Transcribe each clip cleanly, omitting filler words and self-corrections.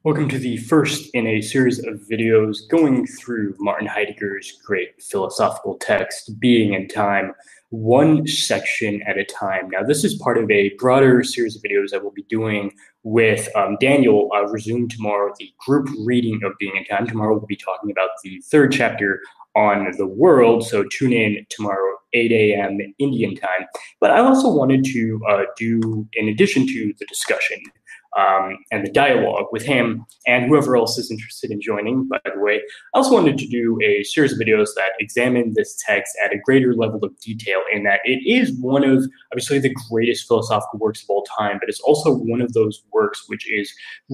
Welcome to the first in a series of videos going through Martin Heidegger's great philosophical text, Being and Time, one section at a time. Now, this is part of a broader series of videos I will be doing with Daniel. I'll resume tomorrow the group reading of Being and Time. Tomorrow we'll be talking about the third chapter on the world, so tune in tomorrow, 8 a.m. Indian time. But I also wanted to do, in addition to the discussion, and the dialogue with him and whoever else is interested in joining, by the way. I also wanted to do a series of videos that examine this text at a greater level of detail, in that it is one of, obviously, the greatest philosophical works of all time, but it's also one of those works which is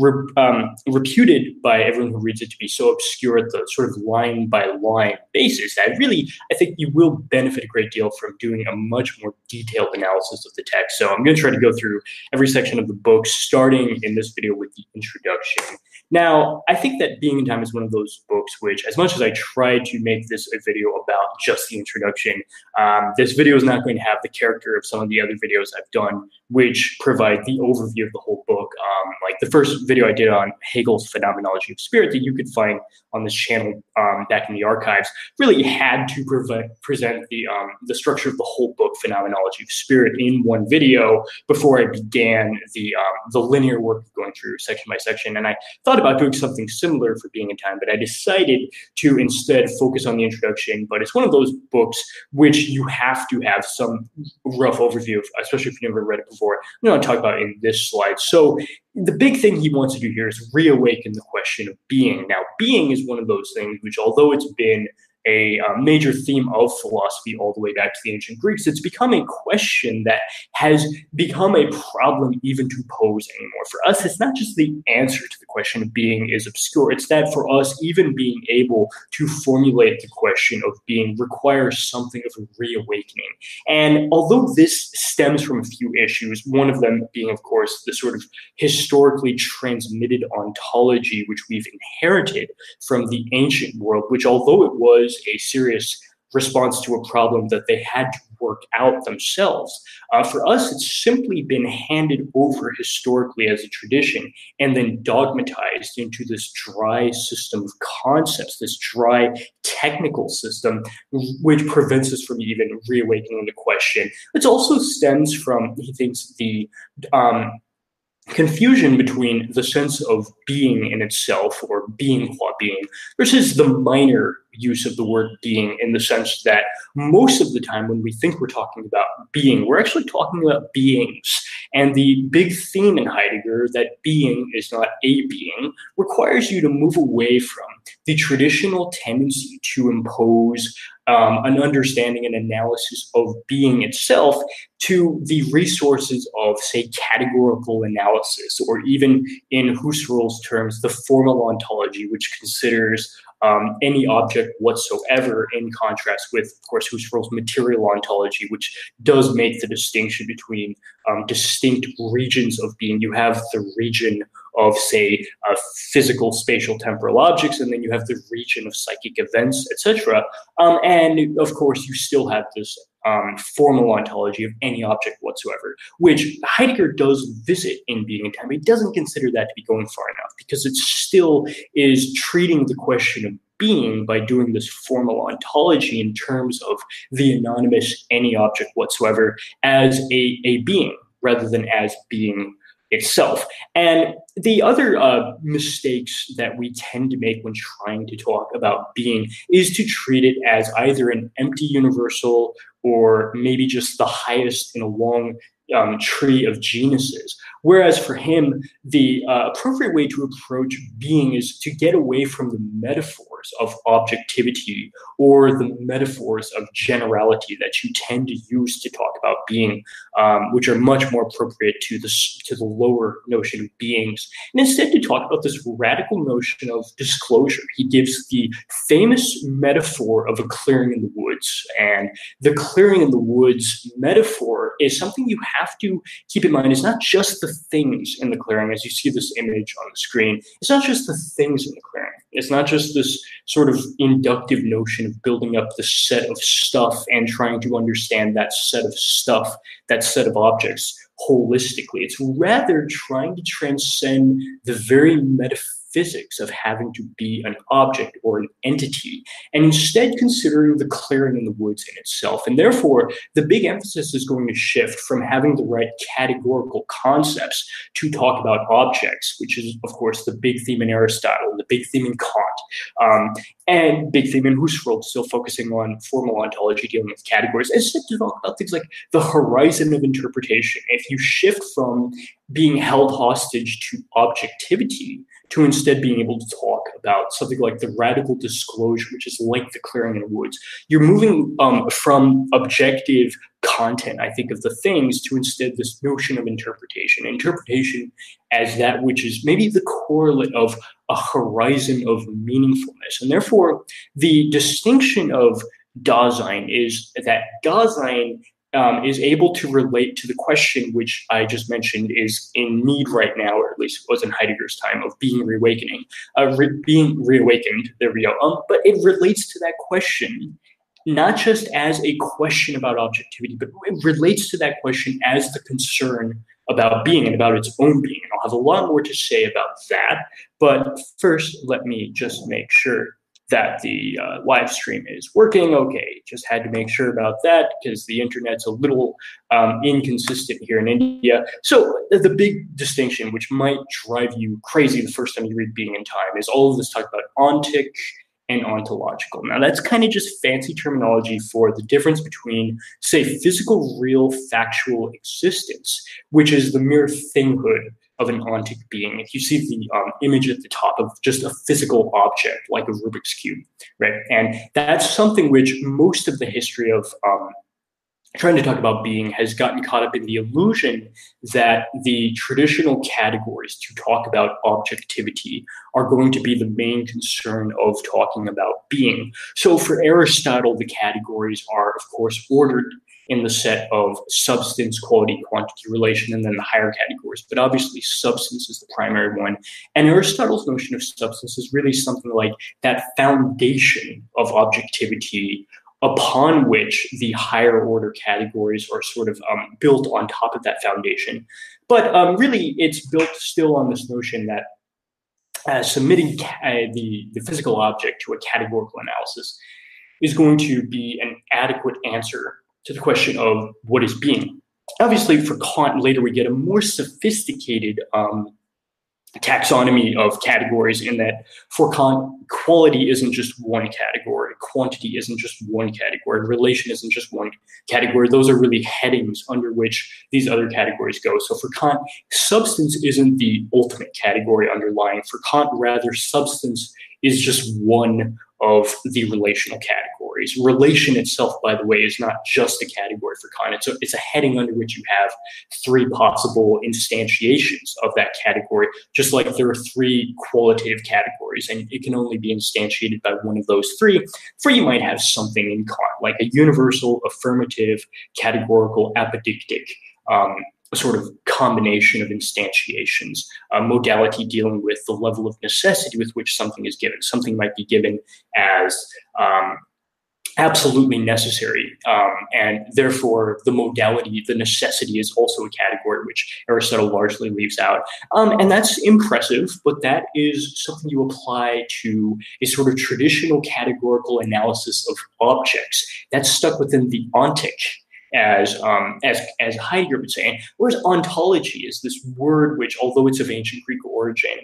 reputed by everyone who reads it to be so obscure at the sort of line-by-line basis that really, I think you will benefit a great deal from doing a much more detailed analysis of the text. So I'm going to try to go through every section of the book, starting in this video with the introduction. Now, I think that Being and Time is one of those books which, as much as I try to make this a video about just the introduction, this video is not going to have the character of some of the other videos I've done, which provide the overview of the whole book. Like the first video I did on Hegel's Phenomenology of Spirit that you could find on this channel back in the archives, really had to present the structure of the whole book, Phenomenology of Spirit, in one video before I began the linear work of going through section by section. And I thought about doing something similar for Being in Time, but I decided to instead focus on the introduction. But it's one of those books which you have to have some rough overview of, especially if you've never read it before. I'm going to talk about it in this slide. So the big thing he wants to do here is reawaken the question of being. Now, being is one of those things which, although it's been a major theme of philosophy all the way back to the ancient Greeks, it's become a question that has become a problem even to pose anymore. For us, it's not just the answer to the question of being is obscure. It's that for us, even being able to formulate the question of being requires something of a reawakening. And although this stems from a few issues, one of them being, of course, the sort of historically transmitted ontology which we've inherited from the ancient world, which, although it was a serious response to a problem that they had to work out themselves, for us, it's simply been handed over historically as a tradition and then dogmatized into this dry system of concepts, this dry technical system, which prevents us from even reawakening the question. It also stems from, he thinks, the confusion between the sense of being in itself, or being qua being, versus the minor use of the word being, in the sense that most of the time when we think we're talking about being, we're actually talking about beings. And the big theme in Heidegger, that being is not a being, requires you to move away from the traditional tendency to impose an understanding and analysis of being itself to the resources of, say, categorical analysis, or even in Husserl's terms, the formal ontology, which considers any object whatsoever, in contrast with, of course, Husserl's material ontology, which does make the distinction between distinct regions of being. You have the region of, say, physical, spatial, temporal objects, and then you have the region of psychic events, etc. And of course, you still have this formal ontology of any object whatsoever, which Heidegger does visit in Being and Time. He doesn't consider that to be going far enough, because it still is treating the question of being by doing this formal ontology in terms of the anonymous any object whatsoever as a being, rather than as being itself. And the other mistakes that we tend to make when trying to talk about being is to treat it as either an empty universal, or maybe just the highest in a long tree of genuses. Whereas for him, the appropriate way to approach being is to get away from the metaphors of objectivity, or the metaphors of generality that you tend to use to talk about being, which are much more appropriate to the lower notion of beings, and instead to talk about this radical notion of disclosure. He gives the famous metaphor of a clearing in the woods, and the clearing in the woods metaphor is something you have to keep in mind. It's not just the things in the clearing, as you see this image on the screen. It's not just the things in the clearing. It's not just this sort of inductive notion of building up the set of stuff and trying to understand that set of stuff, that set of objects holistically. It's rather trying to transcend the very metaphysics of having to be an object or an entity, and instead considering the clearing in the woods in itself. And therefore, the big emphasis is going to shift from having the right categorical concepts to talk about objects, which is, of course, the big theme in Aristotle, the big theme in Kant, and big theme in Husserl, still focusing on formal ontology, dealing with categories, instead to talk about things like the horizon of interpretation. If you shift from being held hostage to objectivity to instead being able to talk about something like the radical disclosure, which is like the clearing in the woods, you're moving from objective content, I think, of the things to instead this notion of interpretation as that which is maybe the correlate of a horizon of meaningfulness. And therefore, the distinction of Dasein is that Dasein is able to relate to the question which I just mentioned is in need right now, or at least it was in Heidegger's time, of being being reawakened. There we go. But it relates to that question not just as a question about objectivity, but it relates to that question as the concern about being and about its own being. And I'll have a lot more to say about that. But first, let me just make sure that the live stream is working. Okay, just had to make sure about that because the internet's a little inconsistent here in India. So the big distinction, which might drive you crazy the first time you read Being and Time, is all of this talk about ontic and ontological. Now, that's kind of just fancy terminology for the difference between, say, physical, real, factual existence, which is the mere thinghood of an ontic being. If you see the image at the top of just a physical object, like a Rubik's Cube, right? And that's something which most of the history of trying to talk about being has gotten caught up in the illusion that the traditional categories to talk about objectivity are going to be the main concern of talking about being. So for Aristotle, the categories are, of course, ordered in the set of substance, quality, quantity, relation, and then the higher categories. But obviously, substance is the primary one. And Aristotle's notion of substance is really something like that foundation of objectivity upon which the higher order categories are sort of built on top of that foundation. But really, it's built still on this notion that submitting the physical object to a categorical analysis is going to be an adequate answer to the question of what is being. Obviously, for Kant, later we get a more sophisticated taxonomy of categories in that for Kant, quality isn't just one category, quantity isn't just one category, relation isn't just one category. Those are really headings under which these other categories go. So for Kant, substance isn't the ultimate category underlying. For Kant, rather, substance is just one of the relational categories. Relation itself, by the way, is not just a category for Kant. It's a heading under which you have three possible instantiations of that category, just like there are three qualitative categories, and it can only be instantiated by one of those three. For you might have something in Kant, like a universal, affirmative, categorical, apodictic, sort of combination of instantiations, a modality dealing with the level of necessity with which something is given. Something might be given as absolutely necessary, and therefore the modality, the necessity, is also a category which Aristotle largely leaves out. And that's impressive, but that is something you apply to a sort of traditional categorical analysis of objects. That's stuck within the ontic, as Heidegger would say. Whereas ontology is this word which, although it's of ancient Greek origin,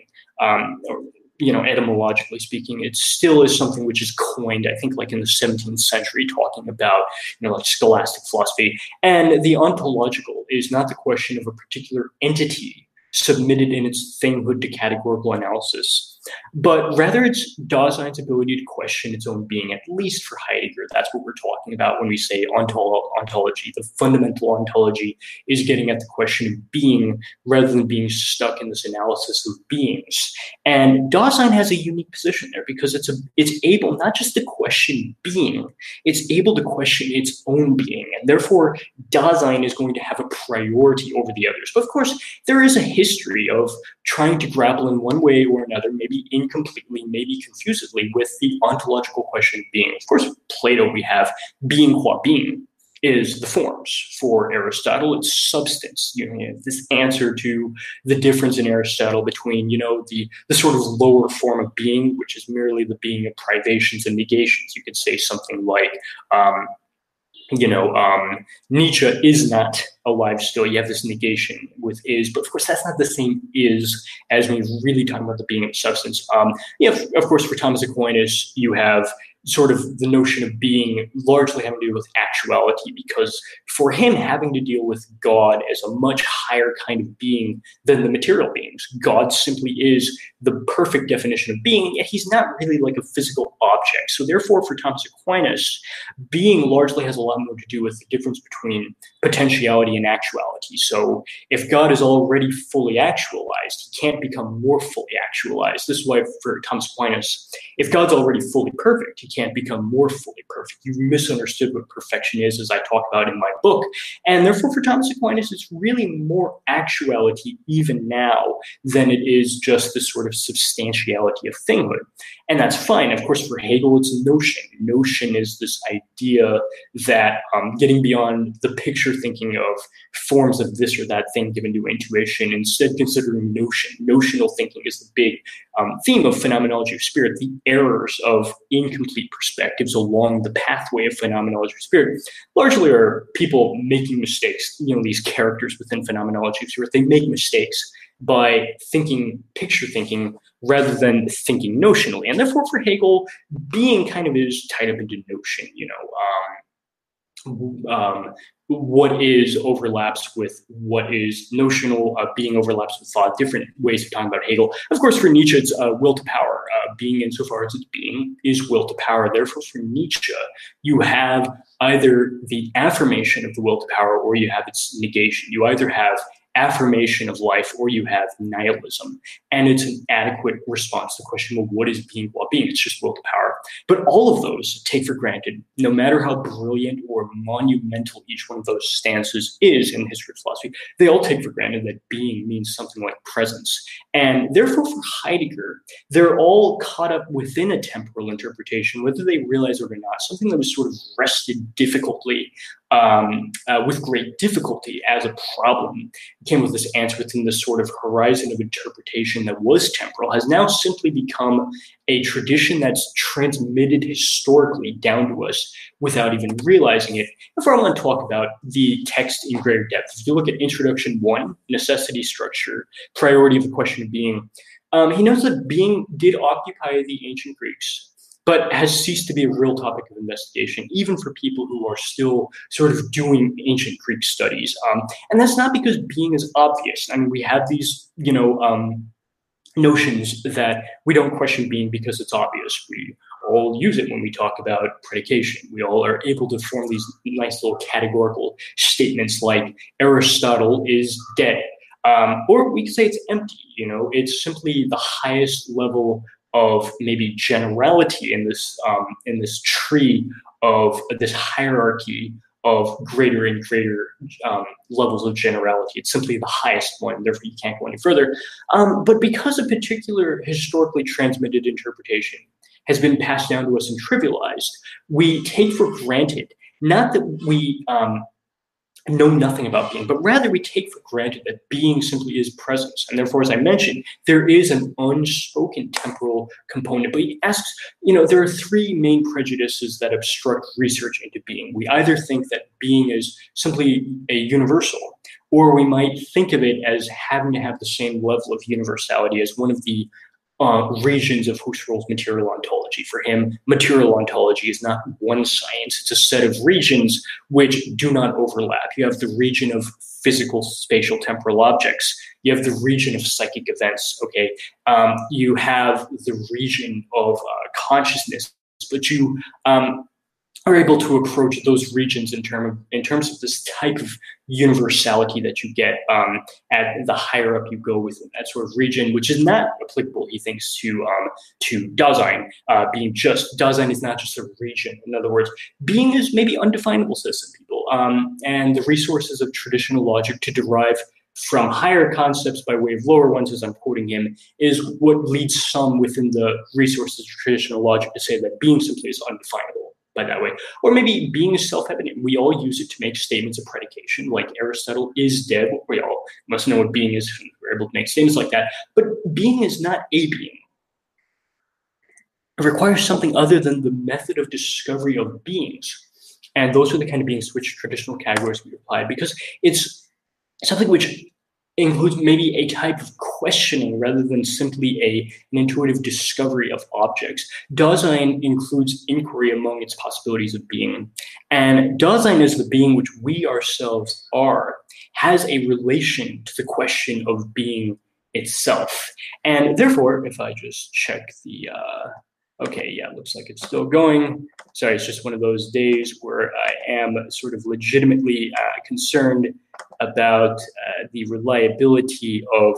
etymologically speaking, it still is something which is coined, I think, like in the 17th century, talking about, like scholastic philosophy. And the ontological is not the question of a particular entity submitted in its thinghood to categorical analysis, but rather it's Dasein's ability to question its own being, at least for Heidegger. That's what we're talking about when we say ontology. The fundamental ontology is getting at the question of being rather than being stuck in this analysis of beings. And Dasein has a unique position there because it's able not just to question being, it's able to question its own being. And therefore, Dasein is going to have a priority over the others. But of course, there is a history of trying to grapple in one way or another, maybe incompletely, maybe confusedly, with the ontological question of being. Of course, Plato, we have being qua being. is the forms. For Aristotle, it's substance. You have this answer to the difference in Aristotle between, the sort of lower form of being, which is merely the being of privations and negations. You could say something like, Nietzsche is not alive still. You have this negation with is, but of course that's not the same is as when you're really talking about the being of substance. Of course, for Thomas Aquinas, you have sort of the notion of being largely having to do with actuality, because for him, having to deal with God as a much higher kind of being than the material beings. God simply is the perfect definition of being, yet he's not really like a physical object. So therefore, for Thomas Aquinas, being largely has a lot more to do with the difference between potentiality and actuality. So if God is already fully actualized, he can't become more fully actualized. This is why for Thomas Aquinas, if God's already fully perfect, he can't become more fully perfect. You've misunderstood what perfection is, as I talk about in my book. And therefore, for Thomas Aquinas, it's really more actuality even now than it is just this sort of substantiality of thinghood. And that's fine. Of course, for Hegel, it's a notion. Notion is this idea that getting beyond the picture thinking of forms of this or that thing given to intuition, instead considering notion. Notional thinking is the big theme of phenomenology of spirit, the errors of incomplete perspectives along the pathway of phenomenology of spirit. Largely are people making mistakes, these characters within phenomenology of spirit, they make mistakes by thinking, picture thinking, rather than thinking notionally. And therefore, for Hegel, being kind of is tied up into notion, what is overlaps with what is notional, being overlaps with thought, different ways of talking about Hegel. Of course, for Nietzsche, it's will to power. Being insofar as it's being is will to power. Therefore, for Nietzsche, you have either the affirmation of the will to power or you have its negation. You either have affirmation of life or you have nihilism. And it's an adequate response to the question, well, what is being? Well, being, it's just will to power. But all of those take for granted, no matter how brilliant or monumental each one of those stances is in the history of philosophy, they all take for granted that being means something like presence. And therefore, for Heidegger, they're all caught up within a temporal interpretation, whether they realize it or not, something that was sort of wrested difficultly, with great difficulty as a problem, came with this answer within this sort of horizon of interpretation that was temporal, has now simply become a tradition that's transmitted historically down to us without even realizing it. If I want to talk about the text in greater depth, if you look at Introduction 1, Necessity, Structure, Priority of the Question of Being, he notes that being did occupy the ancient Greeks, but has ceased to be a real topic of investigation, even for people who are still sort of doing ancient Greek studies. And that's not because being is obvious. I mean, we have these, notions that we don't question being because it's obvious. We all use it when we talk about predication. We all are able to form these nice little categorical statements like Aristotle is dead. Or we could say it's empty. It's simply the highest level of maybe generality in this tree of this hierarchy of greater and greater levels of generality. It's simply the highest one, therefore you can't go any further. But because a particular historically transmitted interpretation has been passed down to us and trivialized, we take for granted, not that we know nothing about being, but rather we take for granted that being simply is presence. And therefore, as I mentioned, there is an unspoken temporal component. But he asks, there are three main prejudices that obstruct research into being. We either think that being is simply a universal, or we might think of it as having to have the same level of universality as one of the regions of Husserl's material ontology. For him, material ontology is not one science, it's a set of regions which do not overlap. You have the region of physical, spatial, temporal objects. You have the region of psychic events, okay? You have the region of consciousness, but you are able to approach those regions in terms of this type of universality that you get at the higher up you go within that sort of region, which is not applicable, he thinks, to Dasein. Dasein is not just a region. In other words, being is maybe undefinable to some people, and the resources of traditional logic to derive from higher concepts by way of lower ones, as I'm quoting him, is what leads some within the resources of traditional logic to say that being simply is undefinable. by that way. Or maybe being is self-evident. We all use it to make statements of predication, like Aristotle is dead. We all must know what being is. We're able to make statements like that. But being is not a being. It requires something other than the method of discovery of beings. And those are the kind of beings to which traditional categories we apply, because it's something which includes maybe a type of questioning rather than simply an intuitive discovery of objects. Dasein includes inquiry among its possibilities of being. And Dasein as the being which we ourselves are has a relation to the question of being itself. And therefore, if I just check the, okay, yeah, looks like it's still going. Sorry, it's just one of those days where I am sort of legitimately concerned about the reliability of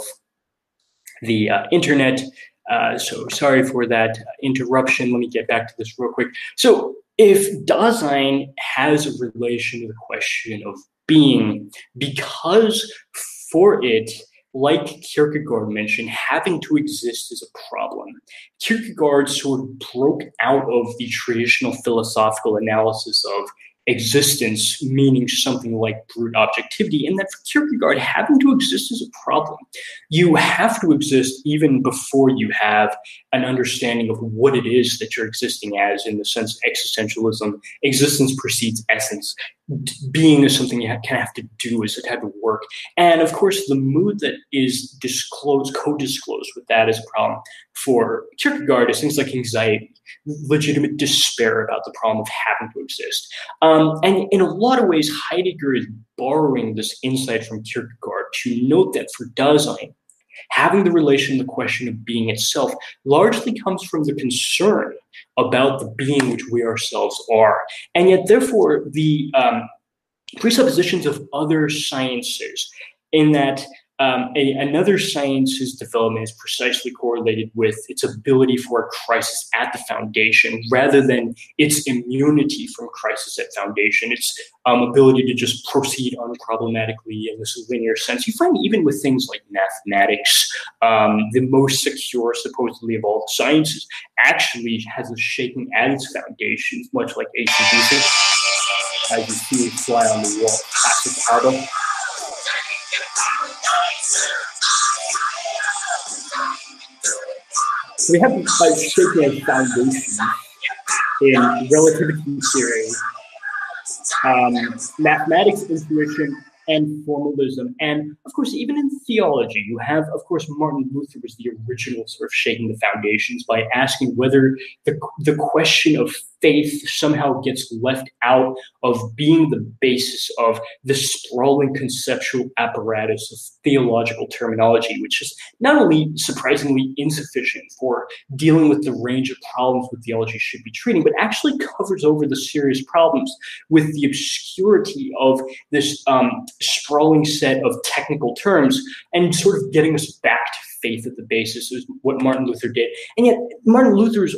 the internet. So sorry for that interruption. Let me get back to this real quick. So if Dasein has a relation to the question of being, because for it, like Kierkegaard mentioned, having to exist is a problem. Kierkegaard sort of broke out of the traditional philosophical analysis of existence, meaning something like brute objectivity, and that for Kierkegaard, having to exist is a problem. You have to exist even before you have an understanding of what it is that you're existing as, in the sense of existentialism. Existence precedes essence. Being is something you kind of have to do, is a type of work. And of course, the mood that is disclosed, co-disclosed with that is a problem. For Kierkegaard, is things like anxiety, legitimate despair about the problem of having to exist. And in a lot of ways, Heidegger is borrowing this insight from Kierkegaard to note that for Dasein, having the relation to the question of being itself largely comes from the concern about the being which we ourselves are. And yet, therefore, the presuppositions of other sciences, in that another science's development is precisely correlated with its ability for a crisis at the foundation, rather than its immunity from crisis at foundation, its ability to just proceed unproblematically in this linear sense. You find even with things like mathematics, the most secure, supposedly, of all the sciences, actually has a shaking at its foundations, much like AC/DC. As you see it fly on the wall, classic album. So we have shaking foundations in relativity theory, mathematics, intuition, and formalism. And of course, even in theology, you have, of course, Martin Luther was the original sort of shaking the foundations by asking whether the question of faith somehow gets left out of being the basis of the sprawling conceptual apparatus of theological terminology, which is not only surprisingly insufficient for dealing with the range of problems that theology should be treating, but actually covers over the serious problems with the obscurity of this sprawling set of technical terms, and sort of getting us back to faith at the basis is what Martin Luther did. And yet Martin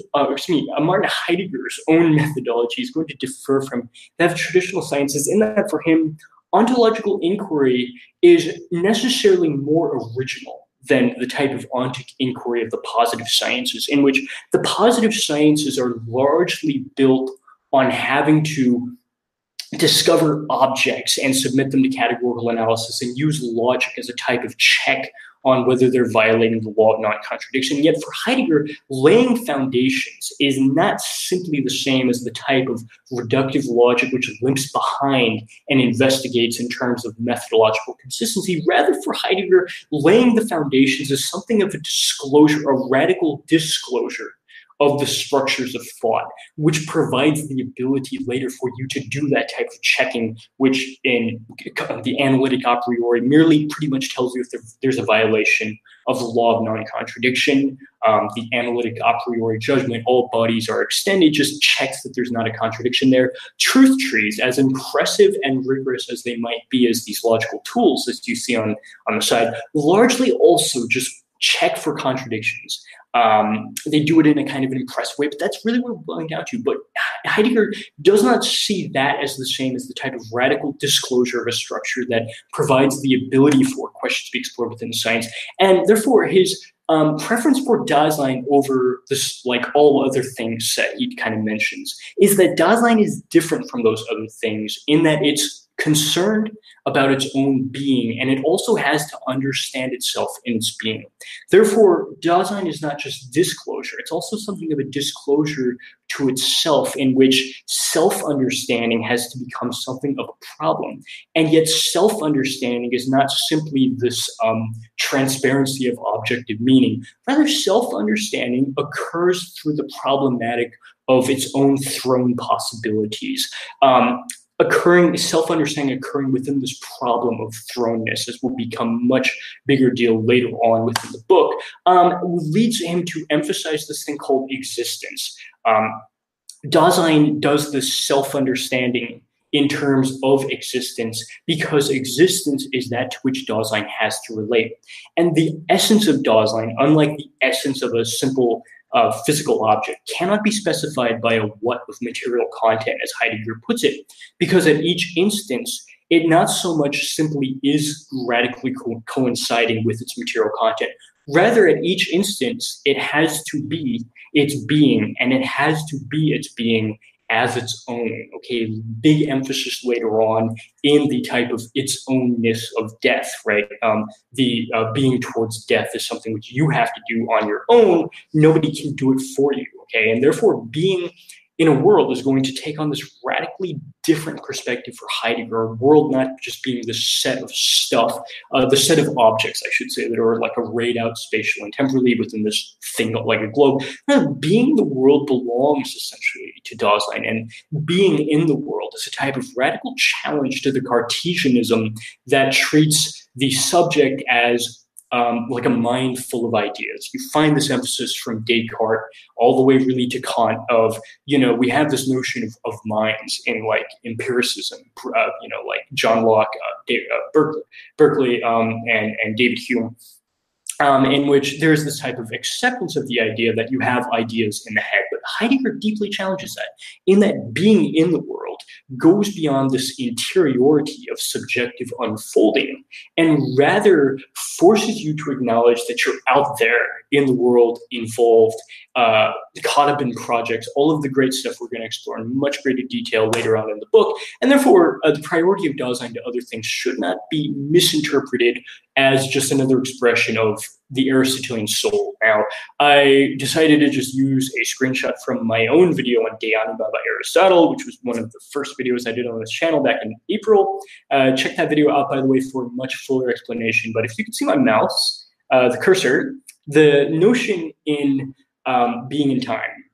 Heidegger's own methodology is going to differ from that of traditional sciences, in that for him, ontological inquiry is necessarily more original than the type of ontic inquiry of the positive sciences, in which the positive sciences are largely built on having to discover objects and submit them to categorical analysis and use logic as a type of check on whether they're violating the law of non-contradiction. Yet for Heidegger, laying foundations is not simply the same as the type of reductive logic which limps behind and investigates in terms of methodological consistency. Rather, for Heidegger, laying the foundations is something of a disclosure, a radical disclosure of the structures of thought, which provides the ability later for you to do that type of checking, which in the analytic a priori merely pretty much tells you if there's a violation of the law of non-contradiction. The analytic a priori judgment, all bodies are extended, just checks that there's not a contradiction there. Truth trees, as impressive and rigorous as they might be as these logical tools, as you see on the side, largely also just check for contradictions. They do it in a kind of an impressive way, but that's really what we're going down to. But Heidegger does not see that as the same as the type of radical disclosure of a structure that provides the ability for questions to be explored within the science. And therefore, his preference for Dasein over this, like all other things that he kind of mentions, is that Dasein is different from those other things in that it's concerned about its own being, and it also has to understand itself in its being. Therefore, Dasein is not just disclosure, it's also something of a disclosure to itself, in which self-understanding has to become something of a problem. And yet self-understanding is not simply this transparency of objective meaning. Rather, self-understanding occurs through the problematic of its own thrown possibilities. Self-understanding occurring within this problem of thrownness, as will become much bigger deal later on within the book, leads him to emphasize this thing called existence. Dasein does this self-understanding in terms of existence because existence is that to which Dasein has to relate. And the essence of Dasein, unlike the essence of a simple physical object, cannot be specified by a what of material content, as Heidegger puts it, because at each instance, it not so much simply is radically coinciding with its material content. Rather, at each instance, it has to be its being, and it has to be its being as its own. Okay, big emphasis later on in the type of its ownness of death, right? The being towards death is something which you have to do on your own. Nobody can do it for you, okay? And therefore, being in a world is going to take on this radically different perspective for Heidegger, a world not just being this set of stuff, the set of objects, I should say, that are like arrayed out spatially and temporally within this thing like a globe. Being the world belongs essentially to Dasein, and being in the world is a type of radical challenge to the Cartesianism that treats the subject as like a mind full of ideas. You find this emphasis from Descartes all the way really to Kant of, we have this notion of minds in like empiricism, like John Locke, Berkeley, and David Hume, in which there's this type of acceptance of the idea that you have ideas in the head. But Heidegger deeply challenges that, in that being in the world goes beyond this interiority of subjective unfolding and rather forces you to acknowledge that you're out there in the world, involved, caught up in projects, all of the great stuff we're going to explore in much greater detail later on in the book. And therefore, the priority of Dasein to other things should not be misinterpreted as just another expression of the Aristotelian soul. Now, I decided to just use a screenshot from my own video on De Anima by Aristotle, which was one of the first videos I did on this channel back in April. Check that video out, by the way, for a much fuller explanation. But if you can see my mouse, the cursor, the notion in being in time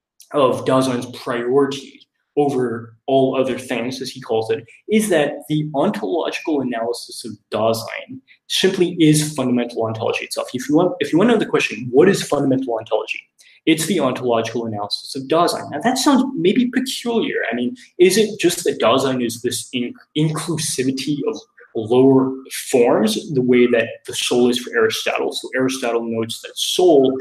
of Dasein's priority over all other things, as he calls it, is that the ontological analysis of Dasein simply is fundamental ontology itself. If you want to know the question, what is fundamental ontology? It's the ontological analysis of Dasein. Now, that sounds maybe peculiar. I mean, is it just that Dasein is this inclusivity of lower forms, the way that the soul is for Aristotle? So Aristotle notes that soul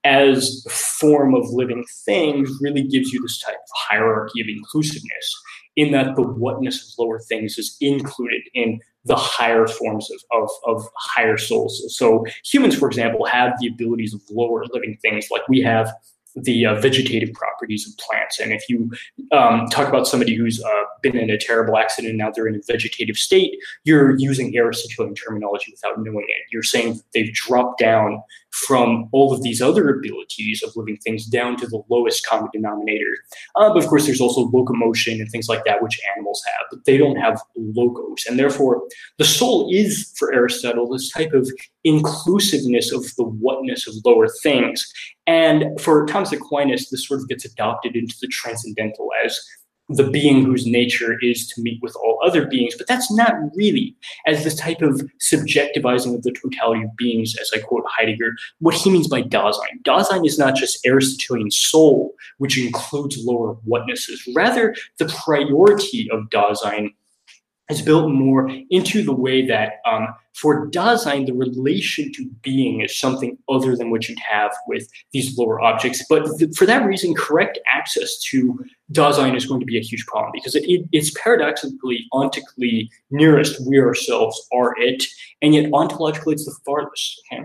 as a form of living things really gives you this type of hierarchy of inclusiveness, in that the whatness of lower things is included in the higher forms of higher souls. So humans, for example, have the abilities of lower living things, like we have the vegetative properties of plants. And if you talk about somebody who's been in a terrible accident and now they're in a vegetative state, you're using Aristotelian terminology without knowing it. You're saying they've dropped down from all of these other abilities of living things down to the lowest common denominator. But of course, there's also locomotion and things like that, which animals have, but they don't have logos. And therefore, the soul is, for Aristotle, this type of inclusiveness of the whatness of lower things. And for Thomas Aquinas, this sort of gets adopted into the transcendental as the being whose nature is to meet with all other beings. But that's not really, as this type of subjectivizing of the totality of beings, as I quote Heidegger, what he means by Dasein. Dasein is not just Aristotelian soul, which includes lower whatnesses. Rather, the priority of Dasein is built more into the way that for Dasein, the relation to being is something other than what you'd have with these lower objects. But for that reason, correct access to Dasein is going to be a huge problem, because it's paradoxically, ontically nearest we ourselves are it, and yet ontologically it's the farthest. Okay?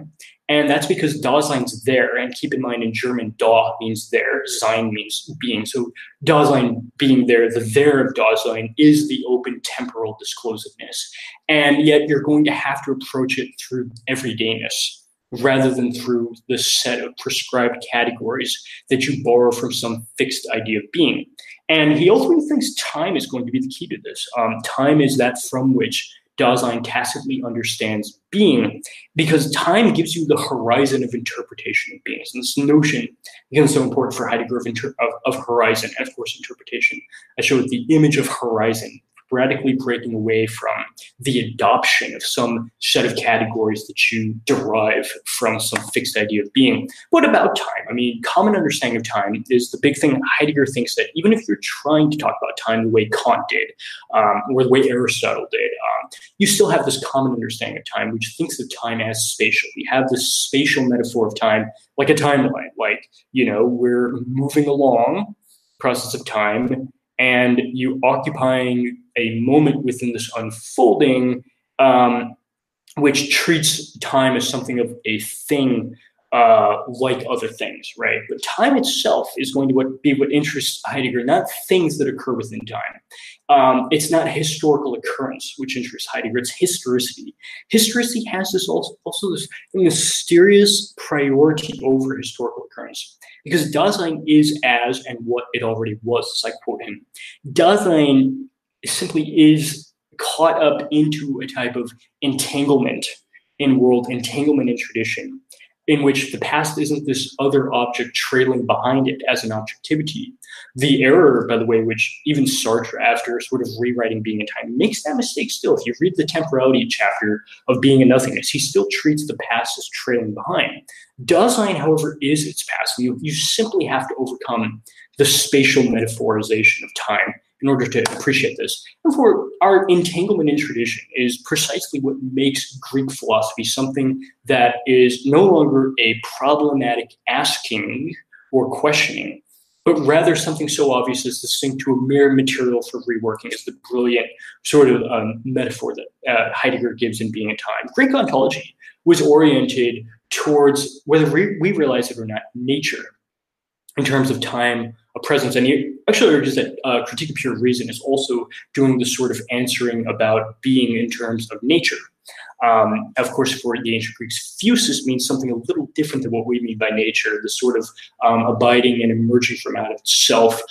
And that's because Dasein's there. And keep in mind, in German, Da means there, Sein means being. So Dasein being there, the there of Dasein is the open temporal disclosiveness. And yet you're going to have to approach it through everydayness rather than through the set of prescribed categories that you borrow from some fixed idea of being. And he ultimately thinks time is going to be the key to this. Time is that from which Dasein tacitly understands being, because time gives you the horizon of interpretation of beings. And this notion becomes so important for Heidegger of horizon and, of course, interpretation. I showed the image of horizon, radically breaking away from the adoption of some set of categories that you derive from some fixed idea of being. What about time? I mean, common understanding of time is the big thing. Heidegger thinks that even if you're trying to talk about time the way Kant did, or the way Aristotle did, you still have this common understanding of time, which thinks of time as spatial. We have this spatial metaphor of time like a timeline, like, we're moving along, process of time, and you occupying a moment within this unfolding, which treats time as something of a thing like other things, right? But time itself is going to be what interests Heidegger, not things that occur within time. It's not historical occurrence which interests Heidegger, it's historicity. Historicity has this also this mysterious priority over historical occurrence, because Dasein is as and what it already was, as I quote him. Dasein simply is caught up into a type of entanglement in world, entanglement in tradition, in which the past isn't this other object trailing behind it as an objectivity. The error, by the way, which even Sartre, after sort of rewriting Being and Time, makes that mistake still. If you read the temporality chapter of Being and Nothingness, he still treats the past as trailing behind. Dasein, however, is its past. You simply have to overcome the spatial metaphorization of time in order to appreciate this. Therefore, our entanglement in tradition is precisely what makes Greek philosophy something that is no longer a problematic asking or questioning, but rather something so obvious as to sink to a mere material for reworking, is the brilliant sort of metaphor that Heidegger gives in Being and Time. Greek ontology was oriented towards, whether we realize it or not, nature in terms of time, a presence. And he actually urges that Critique of Pure Reason is also doing the sort of answering about being in terms of nature. Of course, for the ancient Greeks, physis means something a little different than what we mean by nature, the sort of abiding and emerging from out of itself.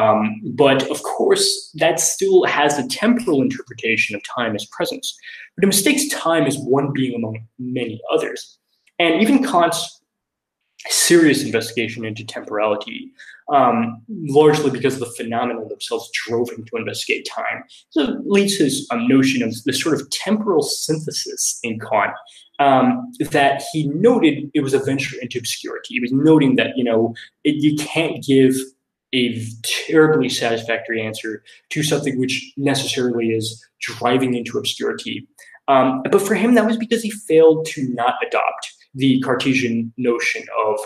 But of course, that still has a temporal interpretation of time as presence. But it mistakes time as one being among many others. And even Kant's serious investigation into temporality, largely because of the phenomena themselves, drove him to investigate time. So it leads his notion of this sort of temporal synthesis in Kant, that he noted it was a venture into obscurity. He was noting that, you can't give a terribly satisfactory answer to something which necessarily is driving into obscurity. But for him, that was because he failed to not adopt the Cartesian notion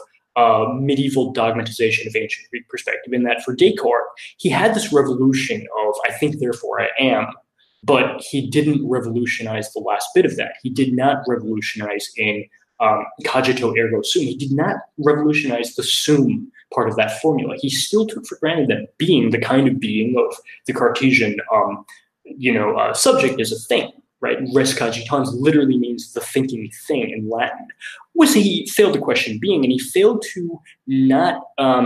of medieval dogmatization of ancient Greek perspective, in that for Descartes, he had this revolution of I think, therefore I am, but he didn't revolutionize the last bit of that. He did not revolutionize in cogito ergo sum. He did not revolutionize the sum part of that formula. He still took for granted that being, the kind of being of the Cartesian subject, is a thing. Right, res cogitans literally means the thinking thing in Latin. He failed to question being, and he failed to not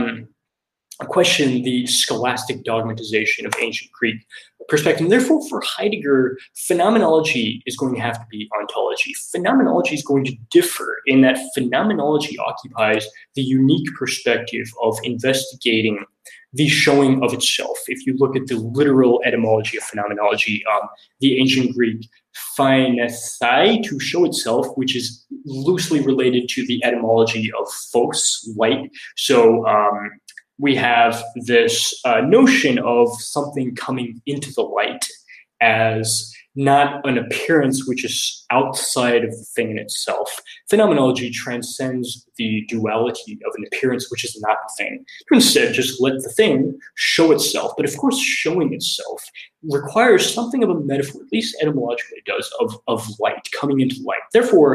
question the scholastic dogmatization of ancient Greek perspective. And therefore, for Heidegger, phenomenology is going to have to be ontology. Phenomenology is going to differ in that phenomenology occupies the unique perspective of investigating the showing of itself. If you look at the literal etymology of phenomenology, the ancient Greek phainesthai, to show itself, which is loosely related to the etymology of phos, light. So we have this notion of something coming into the light as not an appearance which is outside of the thing in itself. Phenomenology transcends the duality of an appearance which is not the thing, to instead just let the thing show itself. But of course, showing itself requires something of a metaphor, at least etymologically it does, of light, coming into light. Therefore,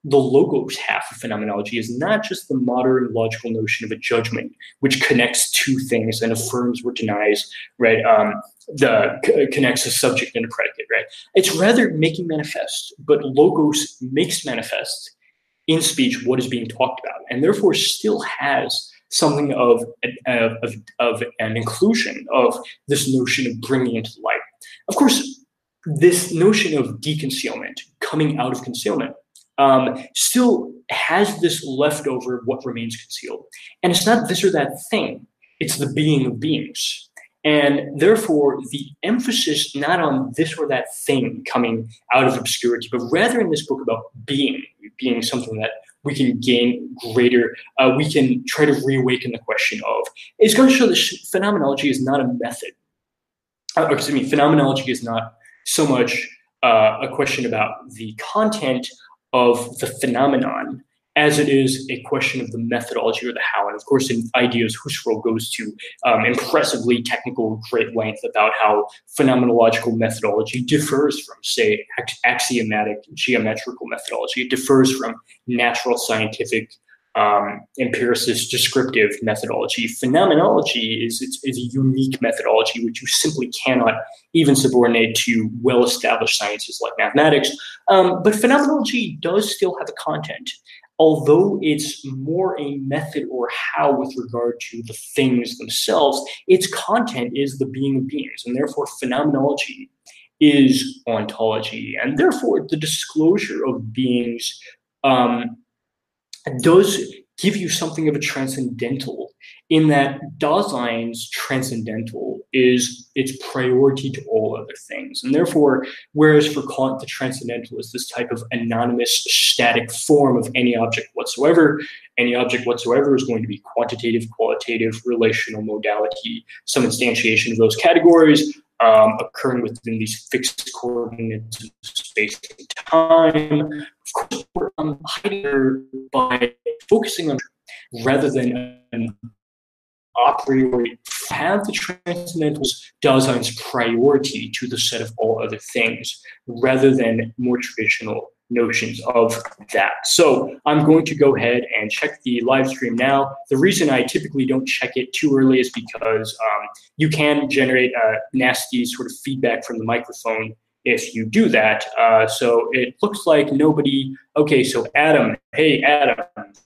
the logos half of phenomenology is not just the modern logical notion of a judgment, which connects two things and affirms or denies, right? Connects a subject and a predicate, right? It's rather making manifest, but logos makes manifest in speech what is being talked about, and therefore still has something of an inclusion of this notion of bringing into light. Of course, this notion of deconcealment, coming out of concealment, still has this leftover what remains concealed. And it's not this or that thing, it's the being of beings. And therefore, the emphasis not on this or that thing coming out of obscurity, but rather in this book about being something that we can gain greater, we can try to reawaken the question of, it's going to show that phenomenology is not a method. Phenomenology is not so much a question about the content of the phenomenon as it is a question of the methodology or the how. And of course, in Ideas, Husserl goes to impressively technical great length about how phenomenological methodology differs from, say, axiomatic geometrical methodology. It differs from natural scientific empiricist descriptive methodology. Phenomenology is a unique methodology which you simply cannot even subordinate to well-established sciences like mathematics. But phenomenology does still have a content, although it's more a method or how with regard to the things themselves. Its content is the being of beings, and therefore phenomenology is ontology, and therefore the disclosure of beings does give you something of a transcendental, in that Dasein's transcendental is its priority to all other things. And therefore, whereas for Kant, the transcendental is this type of anonymous, static form of any object whatsoever is going to be quantitative, qualitative, relational, modality, some instantiation of those categories, occurring within these fixed coordinates of space and time. Of course, Heidegger, by focusing on rather than an a priori have the transcendentals Dasein's priority to the set of all other things, rather than more traditional notions of that. So I'm going to go ahead and check the live stream now. The reason I typically don't check it too early is because you can generate a nasty sort of feedback from the microphone if you do that. So it looks like nobody. Okay, so Adam. Hey, Adam.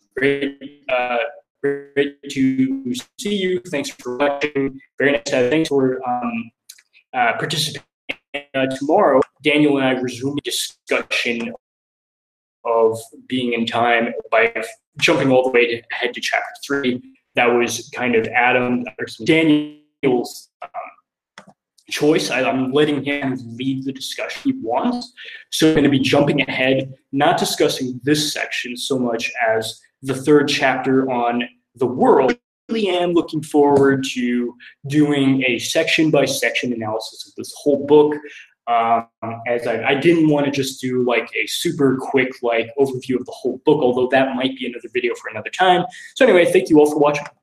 Great to see you. Thanks for watching. Very nice. Thanks for participating. Tomorrow, Daniel and I resume the discussion of being in time by jumping all the way ahead to chapter 3. That was kind of Daniel's choice. I'm letting him lead the discussion he wants. So I'm going to be jumping ahead, not discussing this section so much as the 3rd chapter on the world. I really am looking forward to doing a section-by-section analysis of this whole book. As I didn't want to just do like a super quick like overview of the whole book, although that might be another video for another time. So anyway, thank you all for watching.